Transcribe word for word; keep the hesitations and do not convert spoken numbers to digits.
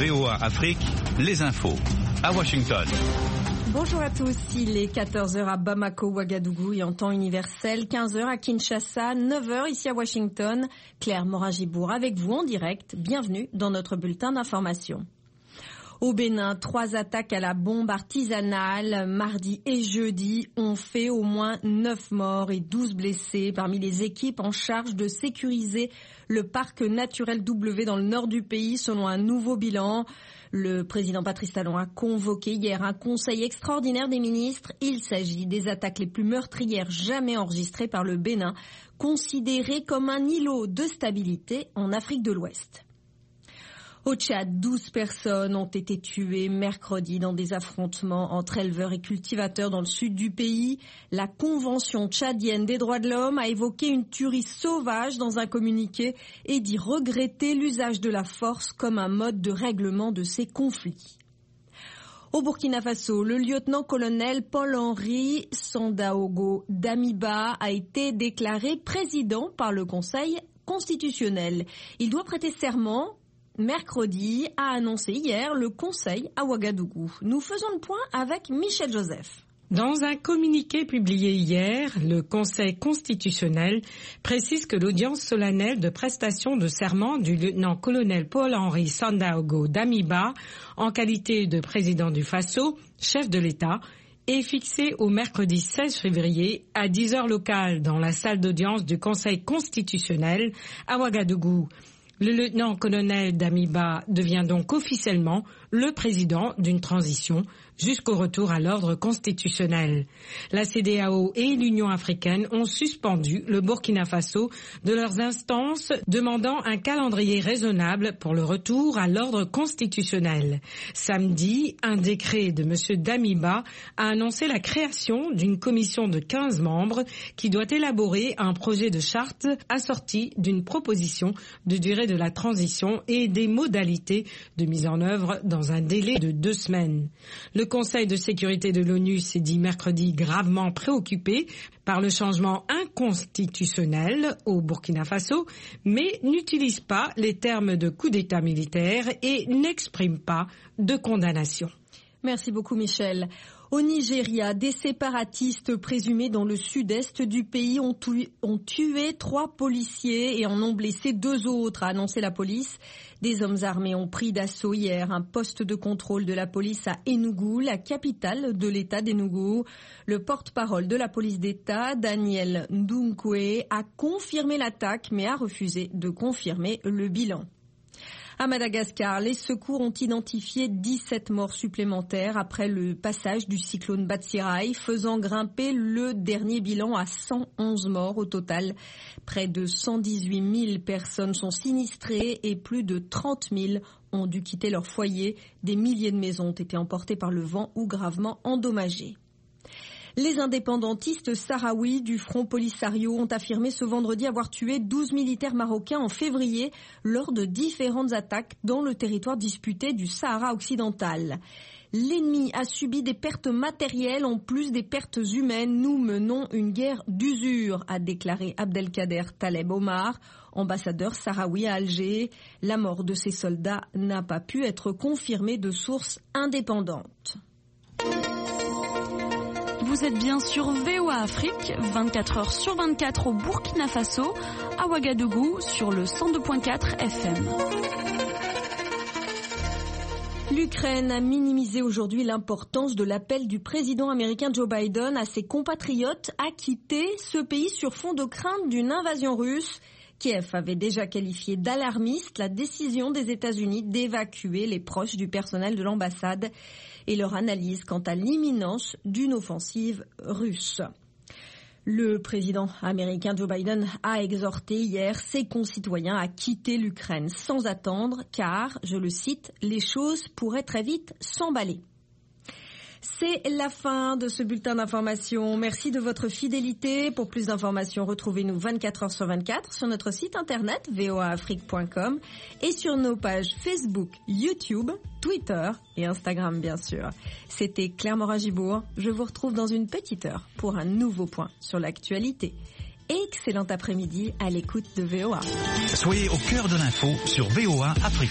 V O A Afrique, les infos. À Washington. Bonjour à tous, il est quatorze heures à Bamako, Ouagadougou et en temps universel, quinze heures à Kinshasa, neuf heures ici à Washington. Claire Morin-Gibour avec vous en direct. Bienvenue dans notre bulletin d'information. Au Bénin, trois attaques à la bombe artisanale, mardi et jeudi, ont fait au moins neuf morts et douze blessés parmi les équipes en charge de sécuriser le parc naturel W dans le nord du pays, selon un nouveau bilan. Le président Patrice Talon a convoqué hier un conseil extraordinaire des ministres. Il s'agit des attaques les plus meurtrières jamais enregistrées par le Bénin, considéré comme un îlot de stabilité en Afrique de l'Ouest. Au Tchad, douze personnes ont été tuées mercredi dans des affrontements entre éleveurs et cultivateurs dans le sud du pays. La Convention tchadienne des droits de l'homme a évoqué une tuerie sauvage dans un communiqué et dit regretter l'usage de la force comme un mode de règlement de ces conflits. Au Burkina Faso, le lieutenant-colonel Paul-Henri Sandaogo Damiba a été déclaré président par le Conseil constitutionnel. Il doit prêter serment mercredi, a annoncé hier le Conseil à Ouagadougou. Nous faisons le point avec Michel Joseph. Dans un communiqué publié hier, le Conseil constitutionnel précise que l'audience solennelle de prestation de serment du lieutenant-colonel Paul-Henri Sandaogo Damiba, en qualité de président du Faso, chef de l'État, est fixée au mercredi seize février à dix heures locales dans la salle d'audience du Conseil constitutionnel à Ouagadougou. Le lieutenant-colonel Damiba devient donc officiellement le président d'une transition jusqu'au retour à l'ordre constitutionnel. La C E D E A O et l'Union africaine ont suspendu le Burkina Faso de leurs instances demandant un calendrier raisonnable pour le retour à l'ordre constitutionnel. Samedi, un décret de M. Damiba a annoncé la création d'une commission de quinze membres qui doit élaborer un projet de charte assorti d'une proposition de durée de la transition et des modalités de mise en œuvre dans un délai de deux semaines. Le Conseil de sécurité de l'ONU s'est dit mercredi gravement préoccupé par le changement inconstitutionnel au Burkina Faso, mais n'utilise pas les termes de coup d'État militaire et n'exprime pas de condamnation. Merci beaucoup Michel. Au Nigeria, des séparatistes présumés dans le sud-est du pays ont tué, ont tué trois policiers et en ont blessé deux autres, a annoncé la police. Des hommes armés ont pris d'assaut hier un poste de contrôle de la police à Enugu, la capitale de l'État d'Enugu. Le porte-parole de la police d'État, Daniel Ndunkwe, a confirmé l'attaque mais a refusé de confirmer le bilan. À Madagascar, les secours ont identifié dix-sept morts supplémentaires après le passage du cyclone Batsirai, faisant grimper le dernier bilan à cent onze morts au total. Près de cent dix-huit mille personnes sont sinistrées et plus de trente mille ont dû quitter leur foyer. Des milliers de maisons ont été emportées par le vent ou gravement endommagées. Les indépendantistes sahraouis du Front Polisario ont affirmé ce vendredi avoir tué douze militaires marocains en février lors de différentes attaques dans le territoire disputé du Sahara occidental. L'ennemi a subi des pertes matérielles en plus des pertes humaines. Nous menons une guerre d'usure, a déclaré Abdelkader Taleb Omar, ambassadeur sahraoui à Alger. La mort de ces soldats n'a pas pu être confirmée de sources indépendantes. Vous êtes bien sur V O A Afrique, vingt-quatre heures sur vingt-quatre au Burkina Faso, à Ouagadougou sur le cent deux virgule quatre F M. L'Ukraine a minimisé aujourd'hui l'importance de l'appel du président américain Joe Biden à ses compatriotes à quitter ce pays sur fond de crainte d'une invasion russe. Kiev avait déjà qualifié d'alarmiste la décision des États-Unis d'évacuer les proches du personnel de l'ambassade et leur analyse quant à l'imminence d'une offensive russe. Le président américain Joe Biden a exhorté hier ses concitoyens à quitter l'Ukraine sans attendre car, je le cite, les choses pourraient très vite s'emballer. C'est la fin de ce bulletin d'information. Merci de votre fidélité. Pour plus d'informations, retrouvez-nous vingt-quatre heures sur vingt-quatre sur notre site internet v o a afrique point com et sur nos pages Facebook, YouTube, Twitter et Instagram bien sûr. C'était Claire Morin-Gibour. Je vous retrouve dans une petite heure pour un nouveau point sur l'actualité. Excellent après-midi à l'écoute de V O A. Soyez au cœur de l'info sur V O A Afrique.